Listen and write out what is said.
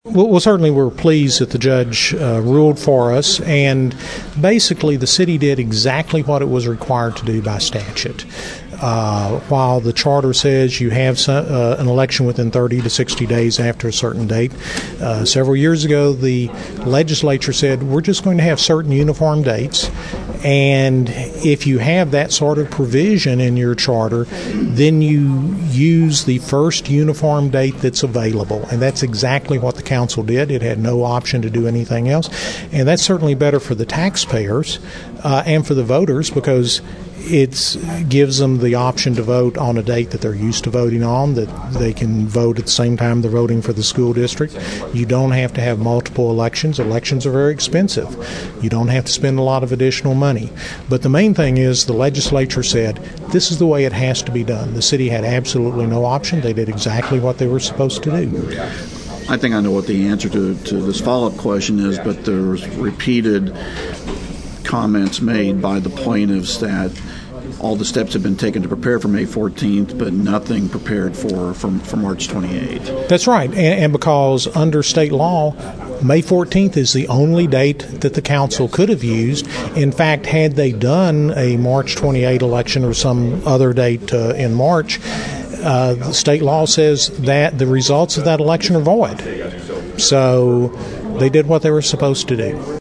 Well, certainly we're pleased that the judge ruled for us, and basically the city did exactly what it was required to do by statute. While the charter says you have an election within 30 to 60 days after a certain date, several years ago the legislature said we're just going to have certain uniform dates, and if you have that sort of provision in your charter, then you use the first uniform date that's available, and that's exactly what the council did. It had no option to do anything else, and that's certainly better for the taxpayers and for the voters, because it gives them the option to vote on a date that they're used to voting on, that they can vote at the same time they're voting for the school district. You don't have to have multiple elections. Elections are very expensive. You don't have to spend a lot of additional money. But the main thing is the legislature said this is the way it has to be done. The city had absolutely no option. They did exactly what they were supposed to do. I think I know what the answer to this follow-up question is, but there's repeated comments made by the plaintiffs that all the steps have been taken to prepare for May 14th, but nothing prepared for March 28th. That's right, and because under state law, May 14th is the only date that the council could have used. In fact, had they done a March 28 election or some other date in March, the state law says that the results of that election are void. So they did what they were supposed to do.